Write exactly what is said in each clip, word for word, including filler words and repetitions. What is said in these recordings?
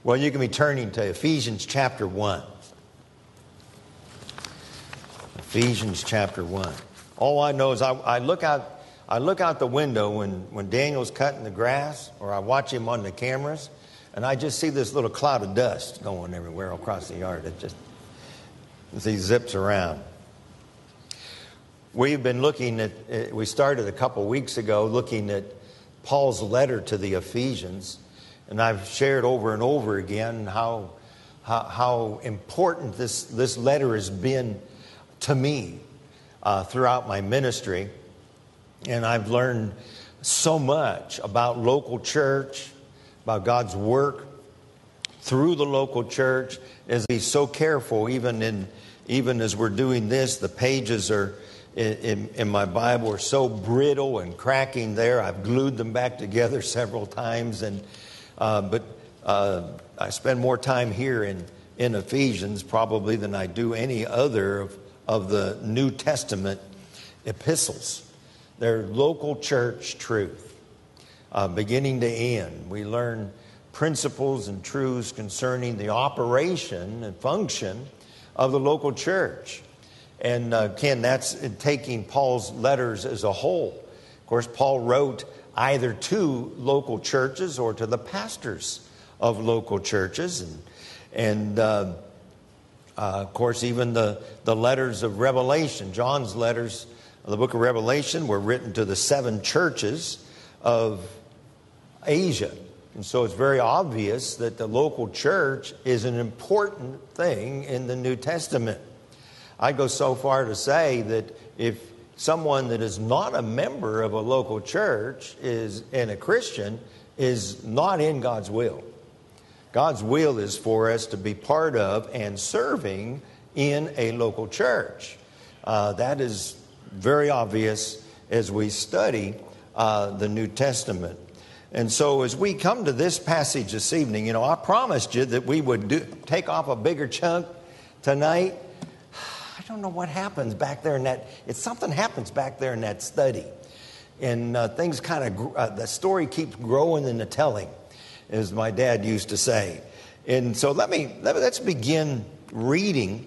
Well, you can be turning to Ephesians chapter one. Ephesians chapter one. All I know is I, I look out I look out the window when, when Daniel's cutting the grass, or I watch him on the cameras, and I just see this little cloud of dust going everywhere across the yard. It just as he zips around. We've been looking at, we started a couple weeks ago looking at Paul's letter to the Ephesians, and I've shared over and over again how how, how important this, this letter has been to me uh, throughout my ministry. And I've learned so much about local church, about God's work through the local church. As He's so careful, even in even as we're doing this, the pages are in, in, in my Bible are so brittle and cracking there. I've glued them back together several times, and uh, but uh, I spend more time here in in Ephesians probably than I do any other of, of the New Testament epistles. They're local church truth, uh, beginning to end. We learn principles and truths concerning the operation and function of the local church. And uh, Ken, that's taking Paul's letters as a whole. Of course, Paul wrote either to local churches or to the pastors of local churches. And, and uh, uh, of course, even the, the letters of Revelation, John's letters, the book of Revelation, were written to the seven churches of Asia. And so it's very obvious that the local church is an important thing in the New Testament. I go so far to say that if someone that is not a member of a local church is and a Christian is not in God's will. God's will is for us to be part of and serving in a local church. Uh, that is very obvious as we study uh, the New Testament. And so as we come to this passage this evening, you know, I promised you that we would do, take off a bigger chunk tonight. I don't know what happens back there in that, it's something happens back there in that study. And uh, things kind of, uh, the story keeps growing in the telling, as my dad used to say. And so let me, let, let's begin reading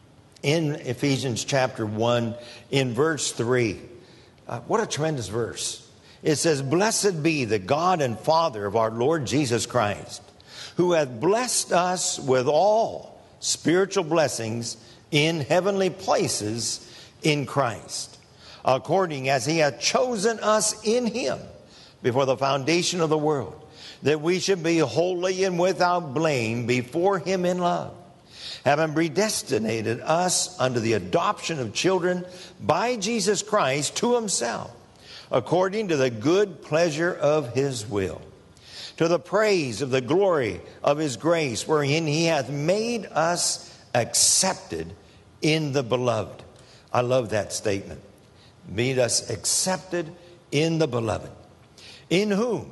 in Ephesians chapter one, in verse three. Uh, what a tremendous verse. It says, "Blessed be the God and Father of our Lord Jesus Christ, who hath blessed us with all spiritual blessings in heavenly places in Christ, according as He hath chosen us in Him before the foundation of the world, that we should be holy and without blame before Him in love, having predestinated us unto the adoption of children by Jesus Christ to Himself, according to the good pleasure of His will, to the praise of the glory of His grace, wherein He hath made us accepted in the beloved." I love that statement. Made us accepted in the beloved, in whom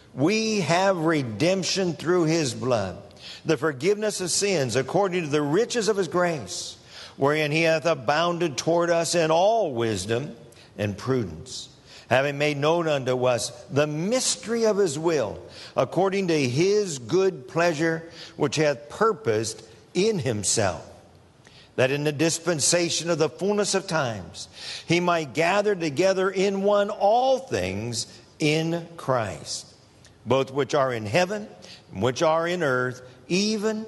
we have redemption through His blood, the forgiveness of sins, according to the riches of His grace, wherein He hath abounded toward us in all wisdom and prudence, having made known unto us the mystery of His will, according to His good pleasure, which hath purposed in Himself, that in the dispensation of the fullness of times He might gather together in one all things in Christ, both which are in heaven and which are in earth, even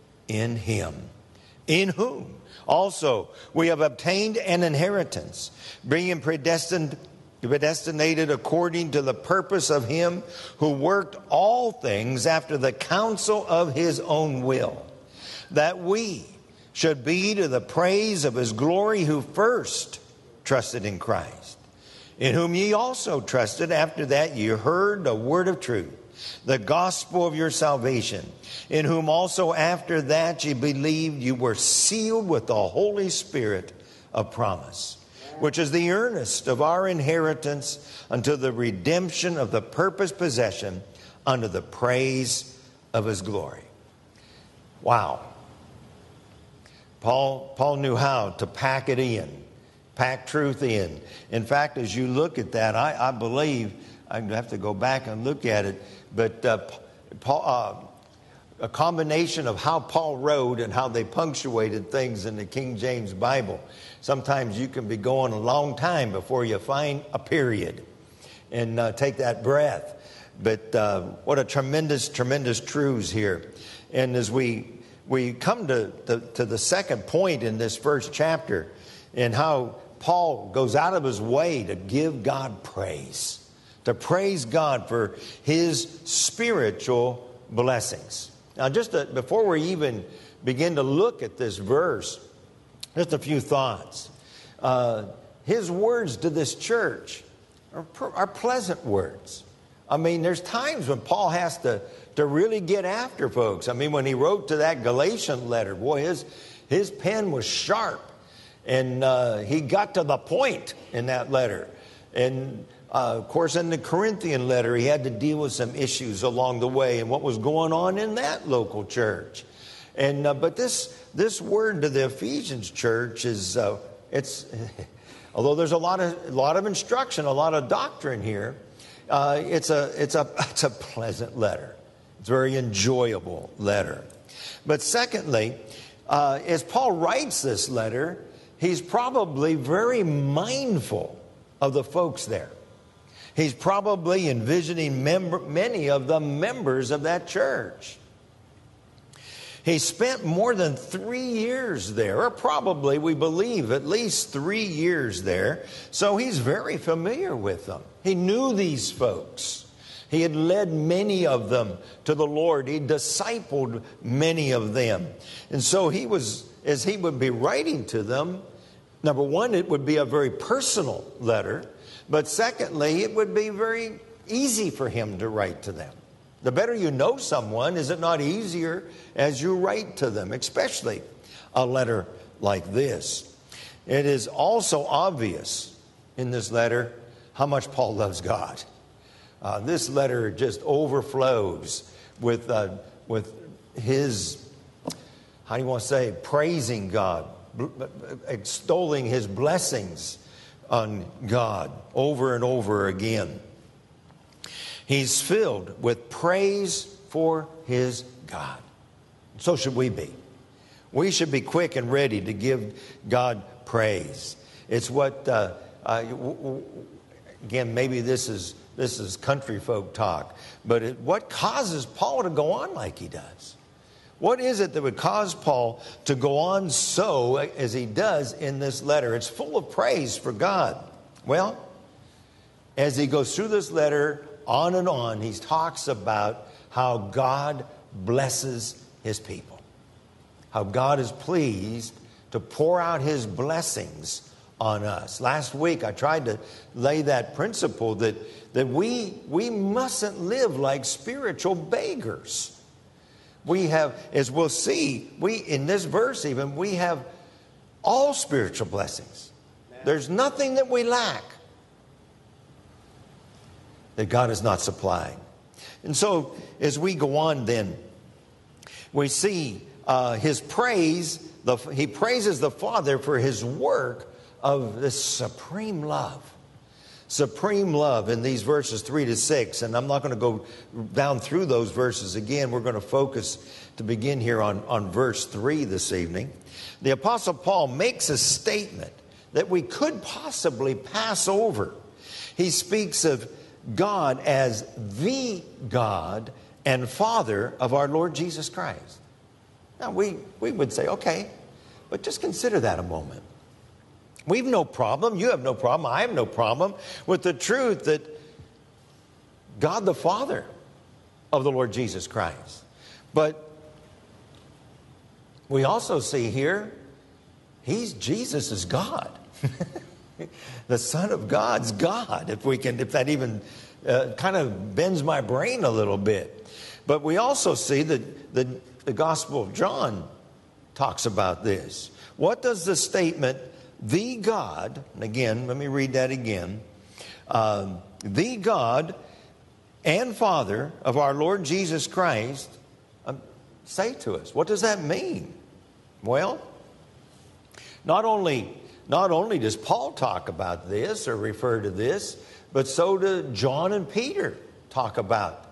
in Him, in whom also we have obtained an inheritance, being predestined, predestinated according to the purpose of Him who worked all things after the counsel of His own will, that we should be to the praise of His glory, who first trusted in Christ, in whom ye also trusted after that ye heard the word of truth, the gospel of your salvation, in whom also after that ye believed, you were sealed with the Holy Spirit of promise, which is the earnest of our inheritance unto the redemption of the purposed possession unto the praise of His glory. Wow. Paul, Paul knew how to pack it in, pack truth in. In fact, as you look at that, I, I believe, I have to go back and look at it, but uh, Paul, uh, a combination of how Paul wrote and how they punctuated things in the King James Bible. Sometimes you can be going a long time before you find a period and uh, take that breath. But uh, what a tremendous, tremendous truths here. And as we we come to, to, to the second point in this first chapter, and how Paul goes out of his way to give God praise, to praise God for his spiritual blessings. Now, just to, before we even begin to look at this verse, just a few thoughts. Uh, his words to this church are, are pleasant words. I mean, there's times when Paul has to, to really get after folks. I mean, when he wrote to that Galatian letter, boy, his, his pen was sharp. And uh, he got to the point in that letter. And, uh, of course, in the Corinthian letter, he had to deal with some issues along the way and what was going on in that local church. And uh, but this this word to the Ephesians church is, uh, it's although there's a lot of a lot of instruction, a lot of doctrine here, uh, it's a it's a it's a pleasant letter. It's a very enjoyable letter. But secondly, uh, as Paul writes this letter, he's probably very mindful of the folks there. He's probably envisioning member, many of the members of that church. He spent more than three years there, or probably, we believe, at least three years there. So he's very familiar with them. He knew these folks. He had led many of them to the Lord. He discipled many of them. And so he was, as he would be writing to them, number one, it would be a very personal letter. But secondly, it would be very easy for him to write to them. The better you know someone, is it not easier as you write to them, especially a letter like this? It is also obvious in this letter how much Paul loves God. Uh, this letter just overflows with, uh, with his, how do you want to say, praising God, extolling his blessings on God over and over again. He's filled with praise for his God. So should we be. We should be quick and ready to give God praise. It's what, uh, uh, w- w- again, maybe this is this is country folk talk, but it, what causes Paul to go on like he does? What is it that would cause Paul to go on so as he does in this letter? It's full of praise for God. Well, as he goes through this letter, on and on, he talks about how God blesses his people. How God is pleased to pour out his blessings on us. Last week, I tried to lay that principle that, that we, we mustn't live like spiritual beggars. We have, as we'll see, we in this verse even, we have all spiritual blessings. There's nothing that we lack that God is not supplying. And so, as we go on then, we see uh, his praise, the, he praises the Father for his work of this supreme love. Supreme love in these verses three to six. And I'm not going to go down through those verses again. We're going to focus to begin here on, on verse three this evening. The Apostle Paul makes a statement that we could possibly pass over. He speaks of God as the God and Father of our Lord Jesus Christ. Now, we, we would say, okay, but just consider that a moment. We've no problem, you have no problem, I have no problem with the truth that God the Father of the Lord Jesus Christ. But we also see here, he's Jesus is God. The Son of God's God, if we can, if that even uh, kind of bends my brain a little bit. But we also see that the, the Gospel of John talks about this. What does the statement, the God, and again, let me read that again, um, the God and Father of our Lord Jesus Christ um, say to us? What does that mean? Well, not only Not only does Paul talk about this or refer to this, but so do John and Peter talk about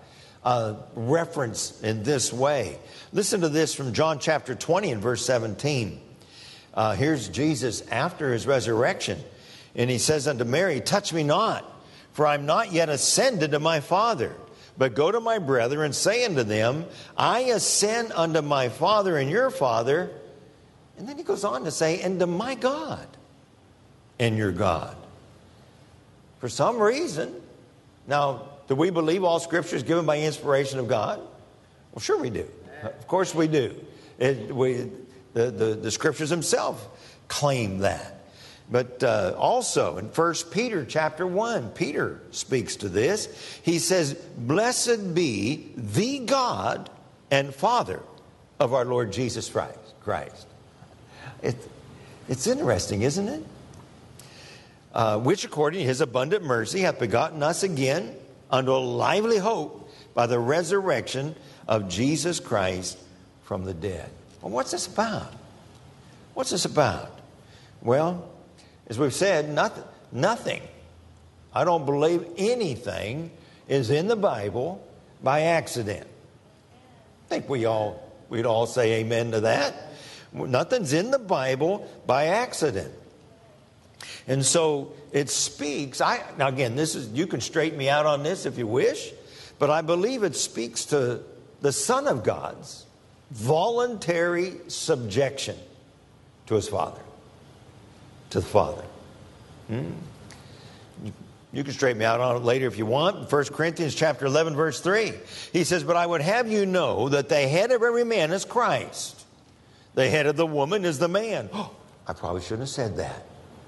uh, reference in this way. Listen to this from John chapter twenty and verse seventeen. Uh, here's Jesus after his resurrection. And he says unto Mary, touch me not, for I'm not yet ascended to my Father. But go to my brethren and say unto them, I ascend unto my Father and your Father. And then he goes on to say, and to my God and your God. For some reason, now, do we believe all Scripture is given by inspiration of God? Well, sure we do. Of course we do. It, we, the, the, the Scriptures themselves claim that. But uh, also in First Peter chapter one, Peter speaks to this. He says, blessed be the God and Father of our Lord Jesus Christ. It, it's interesting, isn't it? Uh, which according to his abundant mercy hath begotten us again unto a lively hope by the resurrection of Jesus Christ from the dead. Well, what's this about? What's this about? Well, as we've said, nothing, nothing. I don't believe anything is in the Bible by accident. I think we all, we'd all say amen to that. Nothing's in the Bible by accident. And so it speaks. I, now again, this is, you can straighten me out on this if you wish, but I believe it speaks to the Son of God's voluntary subjection to his Father. To the Father. Hmm? You can straighten me out on it later if you want. In First Corinthians chapter eleven, verse three. He says, but I would have you know that the head of every man is Christ. The head of the woman is the man. Oh, I probably shouldn't have said that.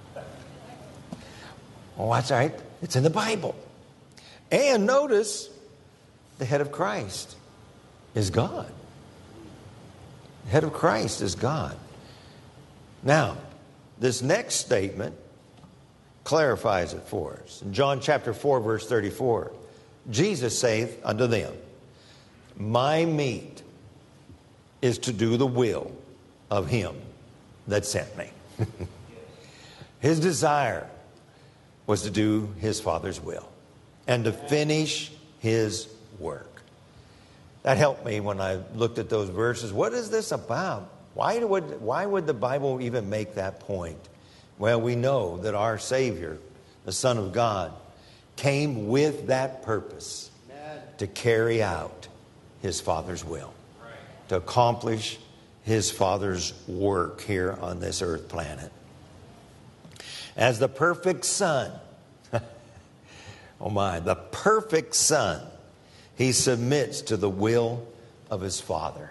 Oh, that's all right. It's in the Bible. And notice, the head of Christ is God. The head of Christ is God. Now, this next statement clarifies it for us. In John chapter four, verse thirty-four, Jesus saith unto them, my meat is to do the will of him that sent me. His desire was to do his Father's will and to finish his work. That helped me when I looked at those verses. What is this about? Why would, why would the Bible even make that point? Well, we know that our Savior, the Son of God, came with that purpose to carry out his Father's will, to accomplish his Father's work here on this earth planet. As the perfect Son, oh my, the perfect Son, he submits to the will of his Father.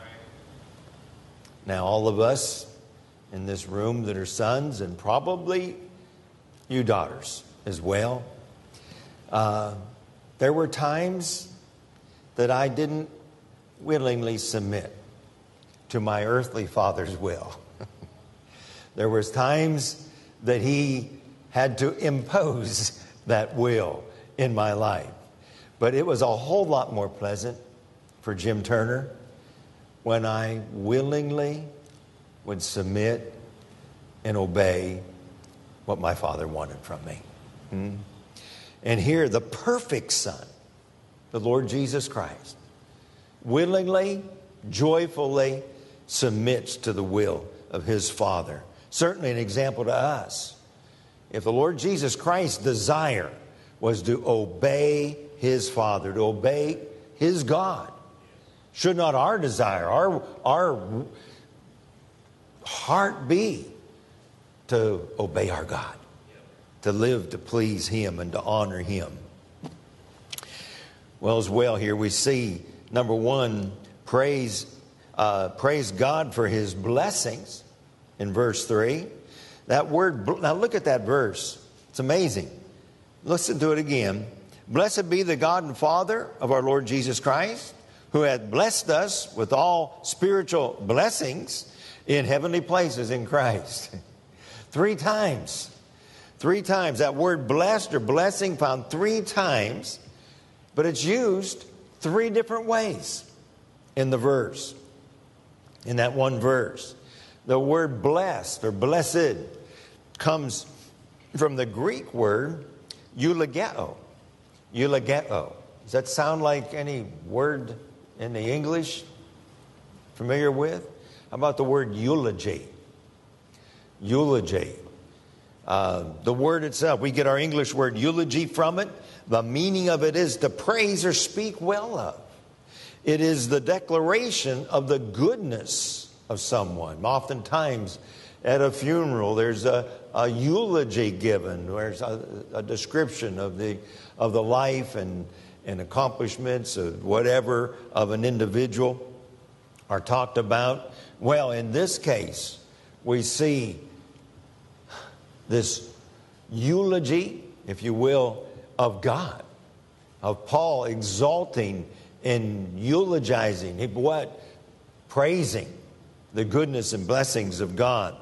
Now, all of us in this room that are sons, and probably you daughters as well, uh, there were times that I didn't willingly submit to my earthly father's will. There was times that he had to impose that will in my life. But it was a whole lot more pleasant for Jim Turner when I willingly would submit and obey what my Father wanted from me. Hmm? And here, the perfect Son, the Lord Jesus Christ, willingly, joyfully submits to the will of his Father. Certainly an example to us. If the Lord Jesus Christ's desire was to obey his Father, to obey his God, should not our desire, our, our heart be to obey our God, to live to please him and to honor him? Well, as well here we see, number one, praise, uh, praise God for his blessings in verse three. That word, now look at that verse. It's amazing. Listen to it again. Blessed be the God and Father of our Lord Jesus Christ, who hath blessed us with all spiritual blessings in heavenly places in Christ. Three times. Three times. That word blessed or blessing found three times, but it's used three different ways in the verse. In that one verse. The word blessed or blessed comes from the Greek word eulogeo. Eulogeo. Does that sound like any word in the English familiar with? How about the word eulogy? Eulogy. Uh, the word itself, we get our English word eulogy from it. The meaning of it is to praise or speak well of. It is the declaration of the goodness of someone. Oftentimes at a funeral, there's a, a eulogy given. There's a, a description of the of the life and, and accomplishments of whatever of an individual are talked about. Well, in this case, we see this eulogy, if you will, of God, of Paul exalting and eulogizing, what? Praising the goodness and blessings of God.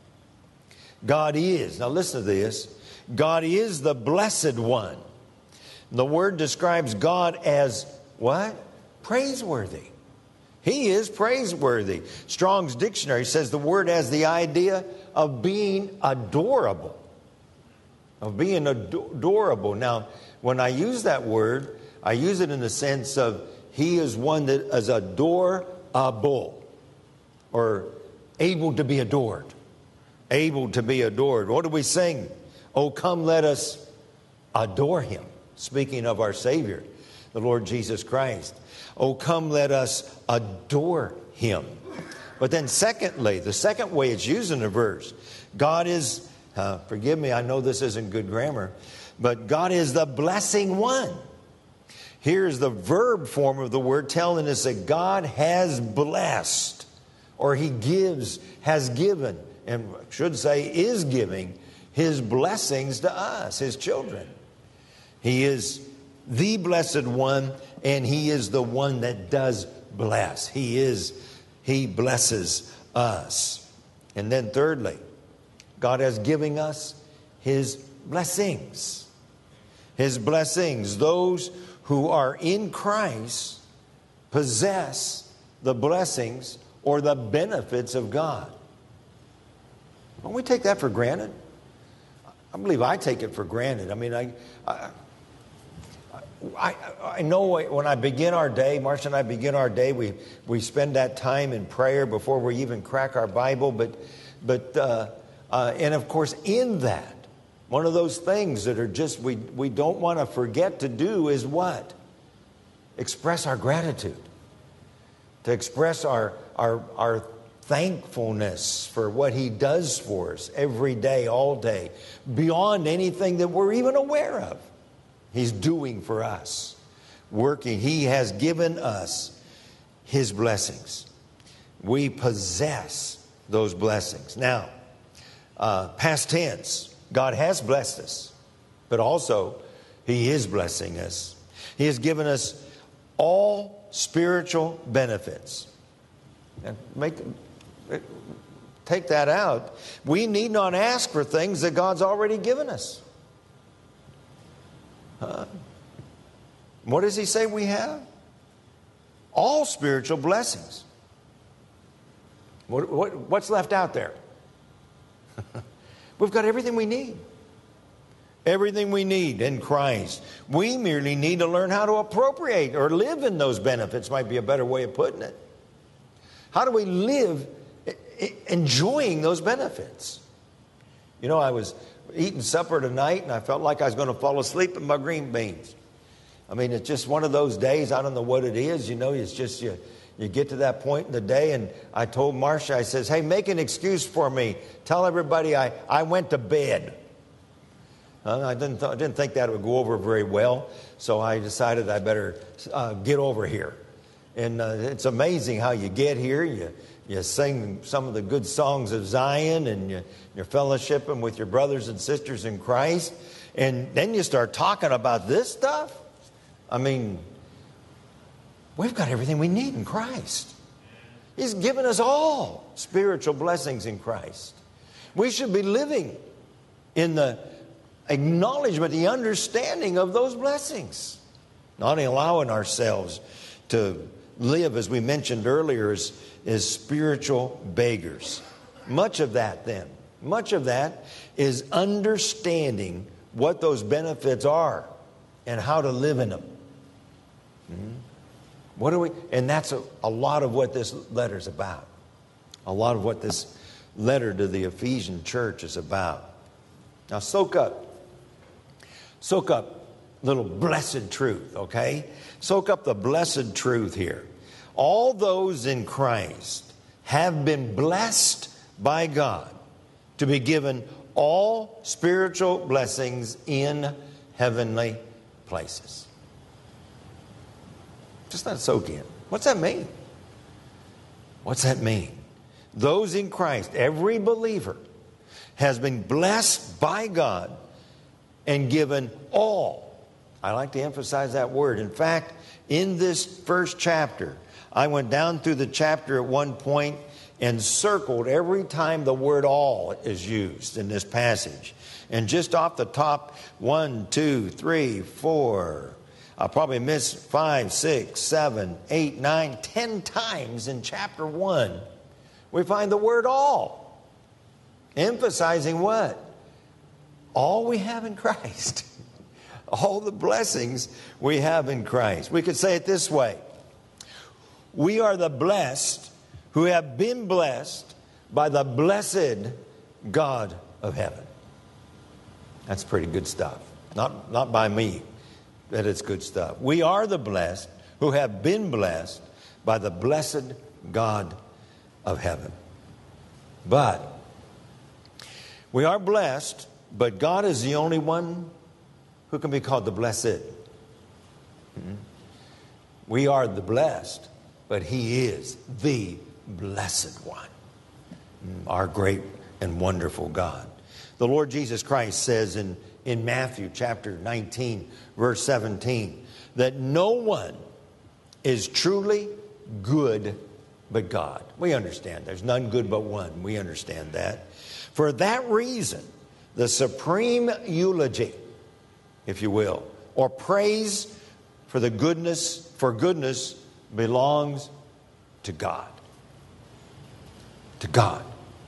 God is, now listen to this, God is the blessed one. The word describes God as what? Praiseworthy. He is praiseworthy. Strong's dictionary says the word has the idea of being adorable. Of being adorable. Now, when I use that word, I use it in the sense of he is one that is adorable. Or able to be adored. Able to be adored. What do we sing? Oh, come let us adore him. Speaking of our Savior, the Lord Jesus Christ. Oh, come let us adore him. But then secondly, the second way it's used in the verse, God is, uh, forgive me, I know this isn't good grammar, but God is the blessing one. Here's the verb form of the word telling us that God has blessed, or he gives, has given, and should say is giving his blessings to us, his children. He is the blessed one, and he is the one that does bless. He is, he blesses us. And then thirdly, God has given us his blessings. His blessings. Those who are in Christ possess the blessings or the benefits of God. Don't we take that for granted? I believe I take it for granted. I mean, I... I I, I know when I begin our day, Marcia and I begin our day, we, we spend that time in prayer before we even crack our Bible. But, but uh, uh, and of course, in that, one of those things that are just, we, we don't want to forget to do is what? Express our gratitude. To express our, our, our thankfulness for what he does for us every day, all day, beyond anything that we're even aware of. He's doing for us, working. He has given us his blessings. We possess those blessings. Now, uh, past tense, God has blessed us, but also he is blessing us. He has given us all spiritual benefits. And make, take that out. We need not ask for things that God's already given us. Uh, what does he say we have? All spiritual blessings. What, what, what's left out there? We've got everything we need. Everything we need in Christ. We merely need to learn how to appropriate or live in those benefits, might be a better way of putting it. How do we live enjoying those benefits? You know, I was eating supper tonight, and I felt like I was going to fall asleep with my green beans. I mean, it's just one of those days. I don't know what it is. You know, it's just you, you get to that point in the day, and I told Marcia, I says, hey, make an excuse for me. Tell everybody I, I went to bed. Uh, I didn't th- I didn't think that would go over very well, so I decided I better uh, get over here. And uh, it's amazing how you get here. You You sing some of the good songs of Zion, and you, you're fellowshipping with your brothers and sisters in Christ. And then you start talking about this stuff. I mean, we've got everything we need in Christ. He's given us all spiritual blessings in Christ. We should be living in the acknowledgement, the understanding of those blessings. Not allowing ourselves to live, as we mentioned earlier, as is spiritual beggars. Much of that then, much of that is understanding what those benefits are and how to live in them. Mm-hmm. What do we, and that's a, a lot of what this letter is about. A lot of what this letter to the Ephesian church is about. Now soak up, soak up little blessed truth, okay? Soak up the blessed truth here. All those in Christ have been blessed by God to be given all spiritual blessings in heavenly places. Just let it soak in. What's that mean? What's that mean? Those in Christ, every believer, has been blessed by God and given all. I like to emphasize that word. In fact, in this first chapter, I went down through the chapter at one point and circled every time the word all is used in this passage. And just off the top, one, two, three, four, I'll probably miss five, six, seven, eight, nine, ten times in chapter one, we find the word all. Emphasizing what? All we have in Christ. All the blessings we have in Christ. We could say it this way. We are the blessed who have been blessed by the blessed God of heaven. That's pretty good stuff. Not, not by me, that it's good stuff. We are the blessed who have been blessed by the blessed God of heaven. But we are blessed, but God is the only one who can be called the blessed. Mm-hmm. We are the blessed, but He is the blessed one, our great and wonderful God. The Lord Jesus Christ says in, in Matthew chapter nineteen, verse seventeen, that no one is truly good but God. We understand there's none good but one. We understand that. For that reason, the supreme eulogy, if you will, or praise for the goodness, for goodness belongs to God. To God.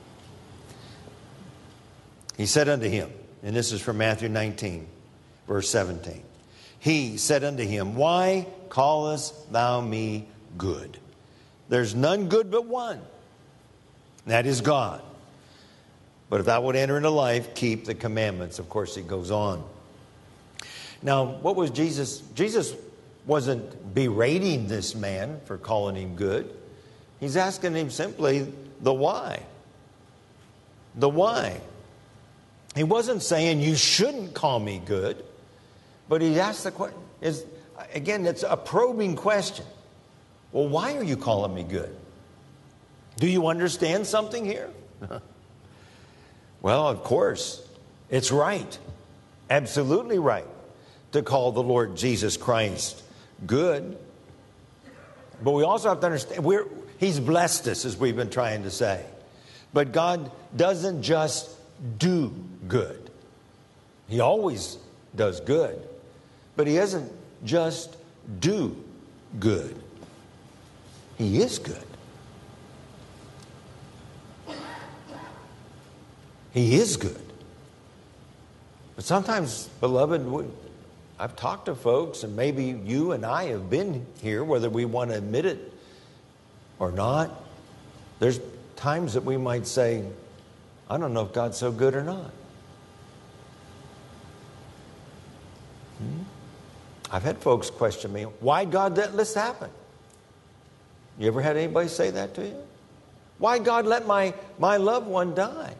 He said unto him, and this is from Matthew nineteen, verse seventeen. He said unto him, why callest thou me good? There's none good but one. That is God. But if thou would enter into life, keep the commandments. Of course, he goes on. Now, what was Jesus? Jesus wasn't berating this man for calling him good. He's asking him simply the why. The why. He wasn't saying you shouldn't call me good. But he asked the question. Is, again, it's a probing question. Well, why are you calling me good? Do you understand something here? Well, of course, it's right. Absolutely right to call the Lord Jesus Christ good. But we also have to understand, we're, He's blessed us, as we've been trying to say. But God doesn't just do good. He always does good. But He doesn't just do good. He is good. He is good. But sometimes, beloved, we, I've talked to folks, and maybe you and I have been here, whether we want to admit it or not. There's times that we might say, I don't know if God's so good or not. Hmm? I've had folks question me, why God let this happen? You ever had anybody say that to you? Why God let my, my loved one die?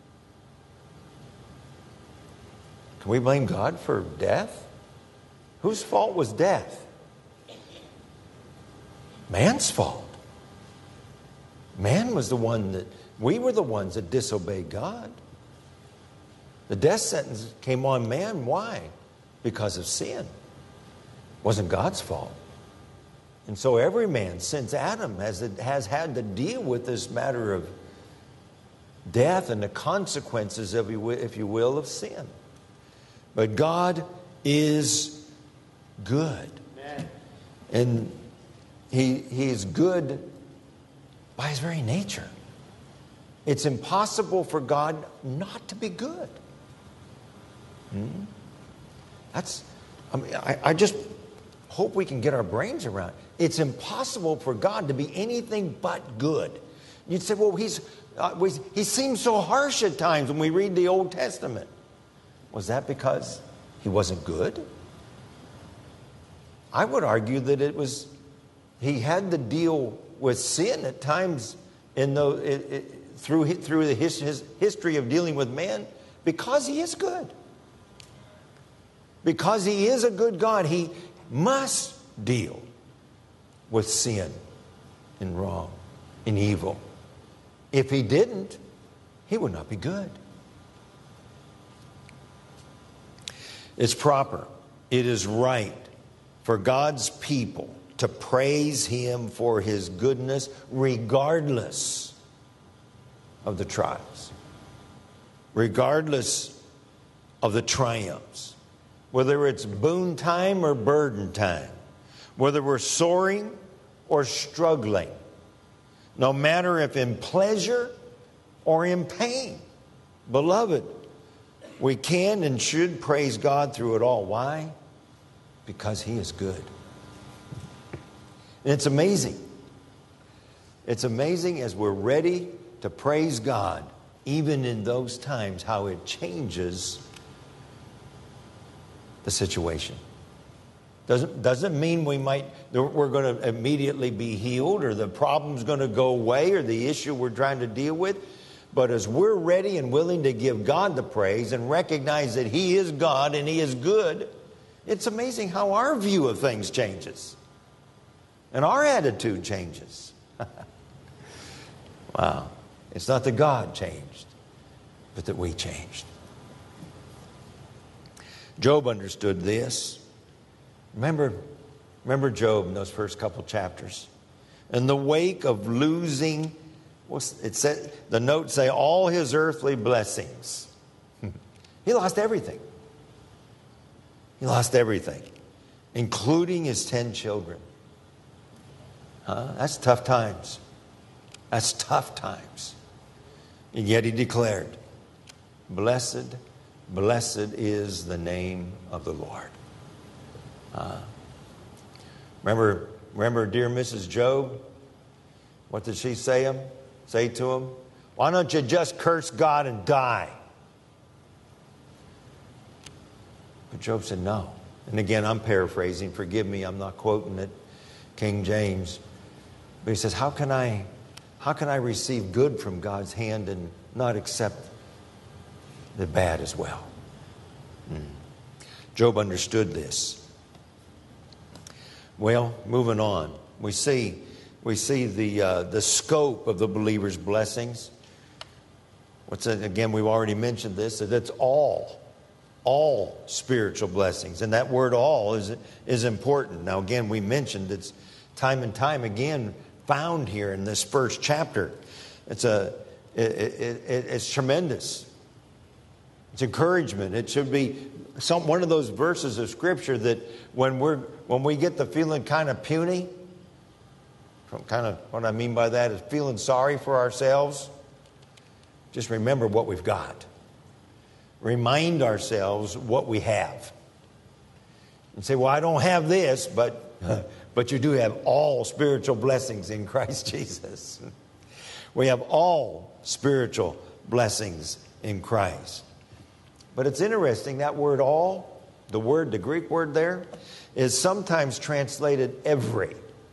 Can we blame God for death? Whose fault was death? Man's fault. Man was the one that, we were the ones that disobeyed God. The death sentence came on man. Why? Because of sin. It wasn't God's fault. And so every man since Adam has, has had to deal with this matter of death and the consequences, of, if you will, of sin. But God is good. Amen. And he, he is good by His very nature. It's impossible for God not to be good. Hmm? That's, I mean, I, I just hope we can get our brains around. It's impossible for God to be anything but good. You'd say, well, he's, uh, we, he seems so harsh at times when we read the Old Testament. Was that because he wasn't good? I would argue that it was, he had to deal with sin at times in the, it, it, through, through the his, his history of dealing with man because he is good. Because he is a good God, he must deal with sin and wrong and evil. If he didn't, he would not be good. It's proper. It is right for God's people to praise him for his goodness regardless of the trials, regardless of the triumphs, whether it's boon time or burden time, whether we're soaring or struggling, no matter if in pleasure or in pain. Beloved, we can and should praise God through it all. Why? Because he is good. And it's amazing. It's amazing as we're ready to praise God, even in those times, how it changes the situation. Doesn't, doesn't mean we might, we're going to immediately be healed or the problem's going to go away or the issue we're trying to deal with. But as we're ready and willing to give God the praise and recognize that he is God and he is good, it's amazing how our view of things changes. And our attitude changes. Wow. It's not that God changed, but that we changed. Job understood this. Remember, remember Job in those first couple chapters. In the wake of losing, it said, the notes say, all his earthly blessings. He lost everything. He lost everything, including his ten children. Huh? That's tough times. That's tough times. And yet he declared, blessed, blessed is the name of the Lord. Uh, remember, remember dear Missus Job? What did she say him? Say to him? Why don't you just curse God and die? But Job said no. And again, I'm paraphrasing. Forgive me, I'm not quoting it, King James. But he says, how can I, how can I receive good from God's hand and not accept the bad as well? Hmm. Job understood this. Well, moving on, we see we see the uh, the scope of the believer's blessings. What's that? Again, we've already mentioned this. That it's all, all spiritual blessings, and that word "all" is is important. Now, again, we mentioned it's time and time again found here in this first chapter. It's a it, it, it, it's tremendous. It's encouragement. It should be some one of those verses of Scripture that when we're when we get the feeling kind of puny, from kind of what I mean by that is feeling sorry for ourselves, just remember what we've got. Remind ourselves what we have. And say, well, I don't have this, but but you do have all spiritual blessings in Christ Jesus. We have all spiritual blessings in Christ. But it's interesting, that word all, the word, the Greek word there, is sometimes translated every.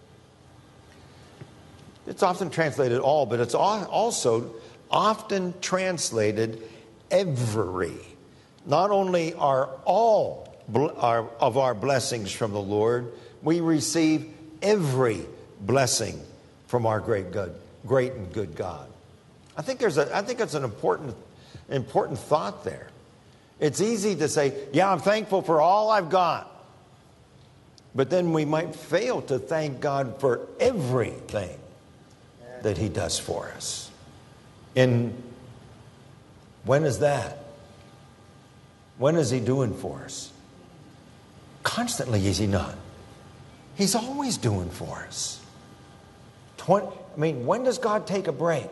It's often translated all, but it's also often translated every. Not only are all our, of our blessings from the Lord, we receive every blessing from our great good, great and good God. I think there's a, I think it's an important, important thought there. It's easy to say, yeah, I'm thankful for all I've got. But then we might fail to thank God for everything that He does for us. And when is that? When is He doing for us? Constantly, is He not? He's always doing for us. twenty, I mean, when does God take a break?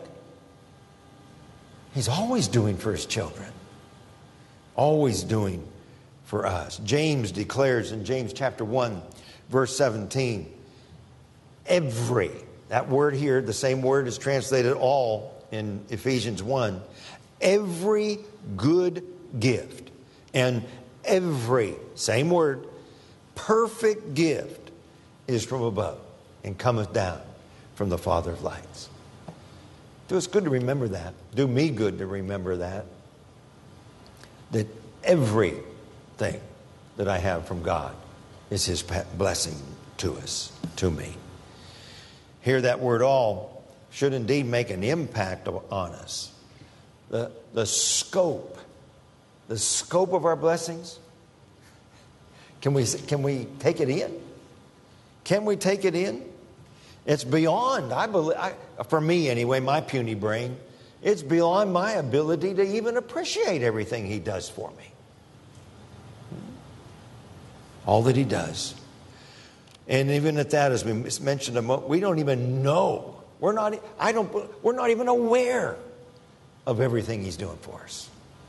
He's always doing for His children. Always doing for us. James declares in James chapter one, verse seventeen. Every, that word here, the same word is translated all in Ephesians one. Every good gift and every, same word, perfect gift is from above and cometh down from the Father of lights. Do us good to remember that. Do me good to remember that. That everything that I have from God is His blessing to us, to me. Here, that word all should indeed make an impact on us. The, the scope, the scope of our blessings, can we, can we take it in? Can we take it in? It's beyond, I believe, I, for me anyway, my puny brain, it's beyond my ability to even appreciate everything He does for me. All that He does. And even at that, as we mentioned a moment, we don't even know. We're not, I don't, we're not even aware of everything He's doing for us.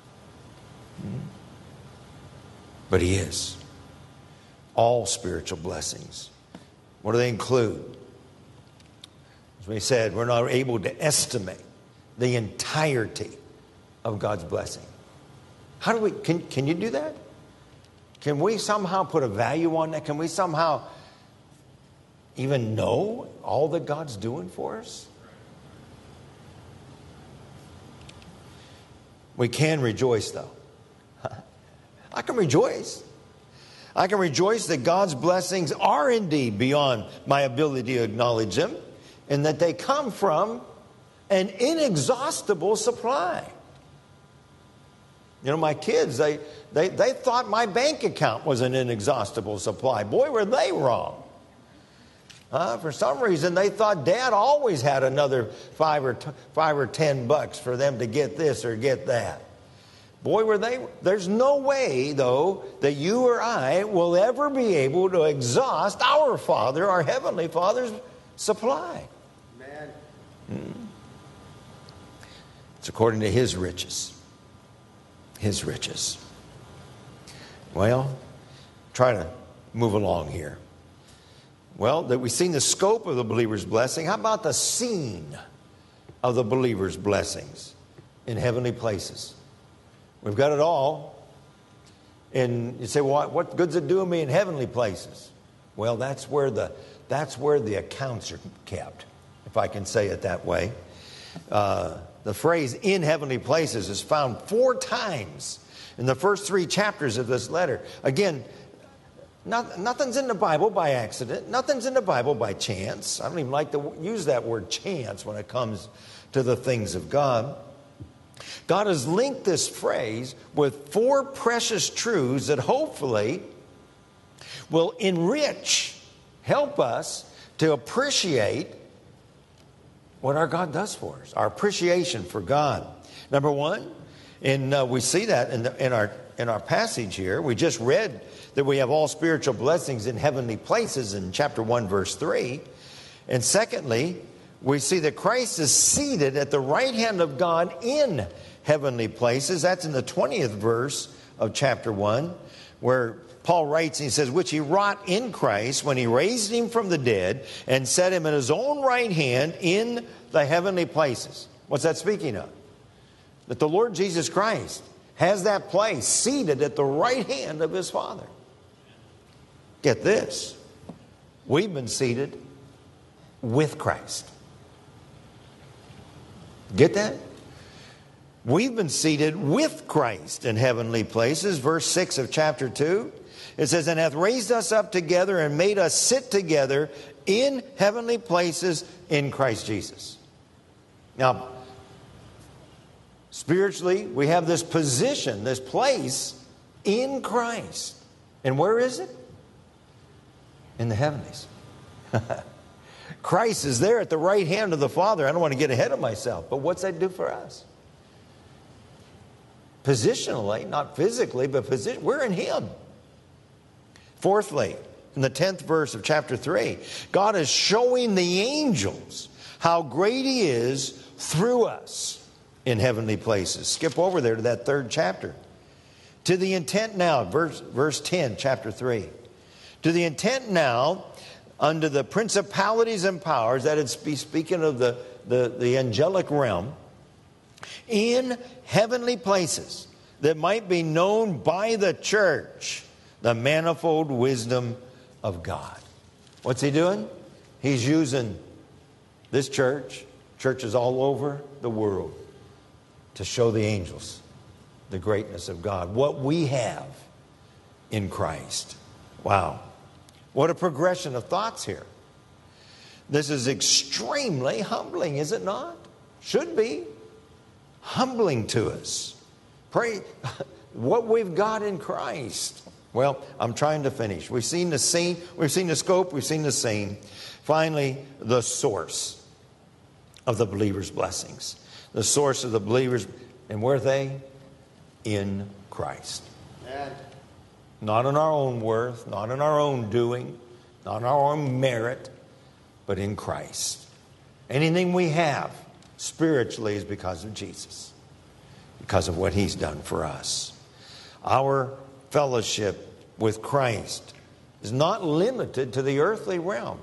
But He is. All spiritual blessings. What do they include? As we said, we're not able to estimate the entirety of God's blessing. How do we, can, can you do that? Can we somehow put a value on that? Can we somehow even know all that God's doing for us? We can rejoice, though. I can rejoice. I can rejoice that God's blessings are indeed beyond my ability to acknowledge them, and that they come from an inexhaustible supply. You know, my kids, they, they, they thought my bank account was an inexhaustible supply. Boy, were they wrong. Uh, for some reason, they thought Dad always had another five or, t- five or ten bucks for them to get this or get that. Boy, were they. There's no way, though, that you or I will ever be able to exhaust our Father, our Heavenly Father's supply. Amen. Mm. It's according to His riches. His riches. Well, try to move along here. Well, that we've seen the scope of the believer's blessing. How about the scene of the believer's blessings in heavenly places? We've got it all. And you say, well, what, what good's it doing me in heavenly places? Well, that's where the that's where the accounts are kept, if I can say it that way. Uh, the phrase "in heavenly places" is found four times in the first three chapters of this letter. Again, not, nothing's in the Bible by accident. Nothing's in the Bible by chance. I don't even like to use that word chance when it comes to the things of God. God has linked this phrase with four precious truths that hopefully will enrich, help us to appreciate what our God does for us, our appreciation for God. Number one, and uh, we see that in, the, in our in our passage here. We just read that we have all spiritual blessings in heavenly places in chapter one, verse three. And secondly, we see that Christ is seated at the right hand of God in heavenly places. That's in the twentieth verse of chapter one, where Paul writes, and he says, which He wrought in Christ when He raised Him from the dead and set Him at His own right hand in the heavenly places. What's that speaking of? That the Lord Jesus Christ has that place seated at the right hand of His Father. Get this. We've been seated with Christ. Get that? We've been seated with Christ in heavenly places. Verse six of chapter two. It says, and hath raised us up together and made us sit together in heavenly places in Christ Jesus. Now, spiritually, we have this position, this place in Christ. And where is it? In the heavenlies. Christ is there at the right hand of the Father. I don't want to get ahead of myself, but what's that do for us? Positionally, not physically, but position, we're in Him. Fourthly, in the tenth verse of chapter three, God is showing the angels how great He is through us in heavenly places. Skip over there to that third chapter. To the intent now, verse, verse ten, chapter three. To the intent now, under the principalities and powers, that is speaking of the, the, the angelic realm, in heavenly places, that might be known by the church the manifold wisdom of God. What's he doing? He's using this church, churches all over the world, to show the angels the greatness of God, what we have in Christ. Wow. What a progression of thoughts here. This is extremely humbling, is it not? Should be humbling to us. Pray what we've got in Christ. Well, I'm trying to finish. We've seen the scene, we've seen the scope, we've seen the scene. Finally, the source of the believer's blessings. The source of the believers, and where are they? In Christ. Amen. Not in our own worth, not in our own doing, not in our own merit, but in Christ. Anything we have spiritually is because of Jesus, because of what He's done for us. Our fellowship with Christ is not limited to the earthly realm.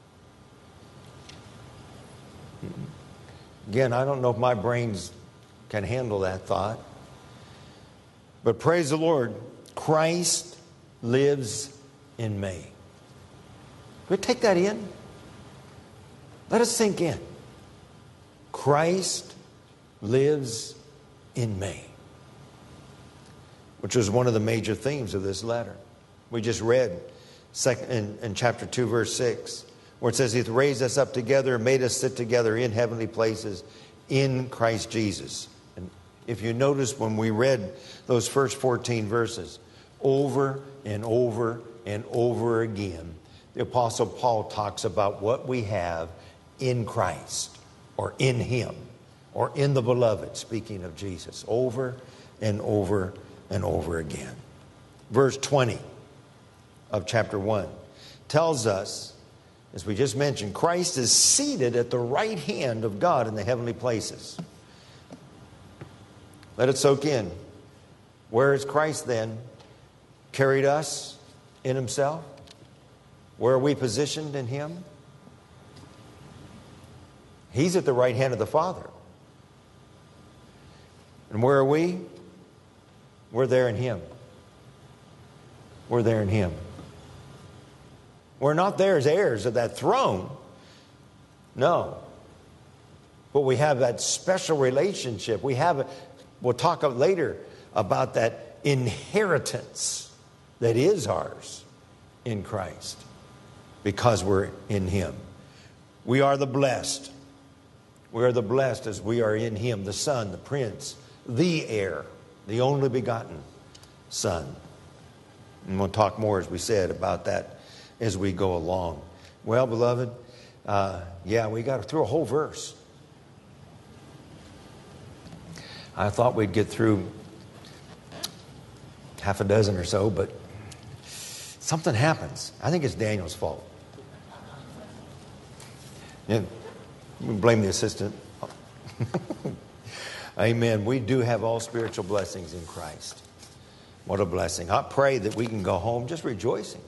Again, I don't know if my brains can handle that thought. But praise the Lord, Christ lives in me. We take that in. Let us sink in. Christ lives in me, which was one of the major themes of this letter. We just read second, in, in chapter two, verse six, where it says, He hath raised us up together and made us sit together in heavenly places in Christ Jesus. And if you notice when we read those first fourteen verses, over and over and over again, the Apostle Paul talks about what we have in Christ, or in Him, or in the beloved, speaking of Jesus, over and over and over again. Verse twenty of chapter one tells us, as we just mentioned, Christ is seated at the right hand of God in the heavenly places. Let it soak in. Where is Christ then? Carried us in Himself? Where are we positioned in Him? He's at the right hand of the Father. And where are we? We're there in Him. We're there in Him. We're not there as heirs of that throne. No. But we have that special relationship. We have, we'll talk later about that inheritance that is ours in Christ because we're in Him. We are the blessed. We are the blessed as we are in Him, the Son, the Prince, the heir, the only begotten Son. And we'll talk more, as we said, about that as we go along. Well, beloved, uh, yeah, we got through a whole verse. I thought we'd get through half a dozen or so, but something happens. I think it's Daniel's fault. Yeah, we blame the assistant. Amen. We do have all spiritual blessings in Christ. What a blessing. I pray that we can go home just rejoicing.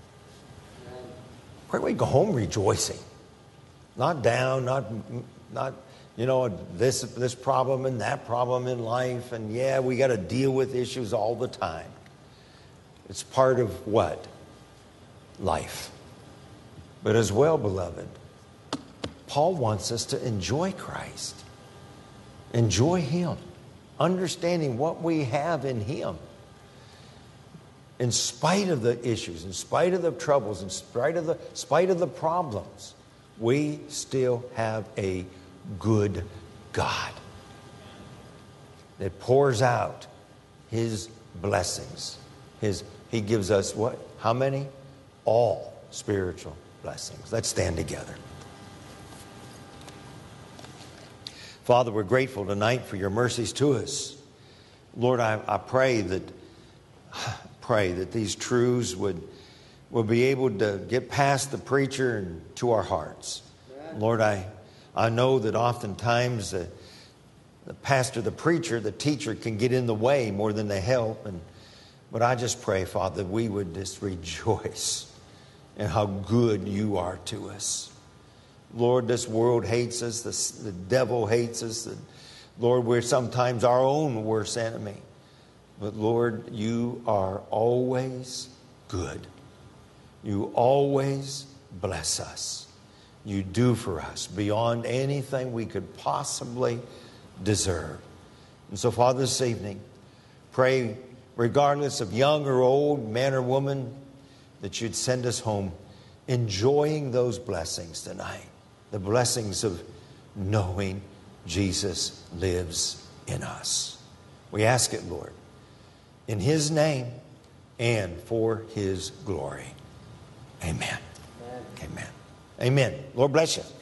Pray we go home rejoicing. Not down, not, not you know, this, this problem and that problem in life. And yeah, we got to deal with issues all the time. It's part of what? Life. But as well, beloved, Paul wants us to enjoy Christ. Enjoy Him. Understanding what we have in Him. In spite of the issues, in spite of the troubles, in spite of the, spite of the problems, we still have a good God that pours out His blessings. His, He gives us what? How many? All spiritual blessings. Let's stand together. Father, we're grateful tonight for your mercies to us. Lord, I, I pray that pray that these truths would, would be able to get past the preacher and to our hearts. Lord, I, I know that oftentimes the, the pastor, the preacher, the teacher can get in the way more than they help. And, but I just pray, Father, that we would just rejoice and how good you are to us. Lord, this world hates us. The, the devil hates us. The, Lord, we're sometimes our own worst enemy. But Lord, you are always good. You always bless us. You do for us beyond anything we could possibly deserve. And so, Father, this evening, pray, regardless of young or old, man or woman, that you'd send us home enjoying those blessings tonight. The blessings of knowing Jesus lives in us. We ask it, Lord, in His name and for His glory. Amen. Amen. Amen. Lord bless you.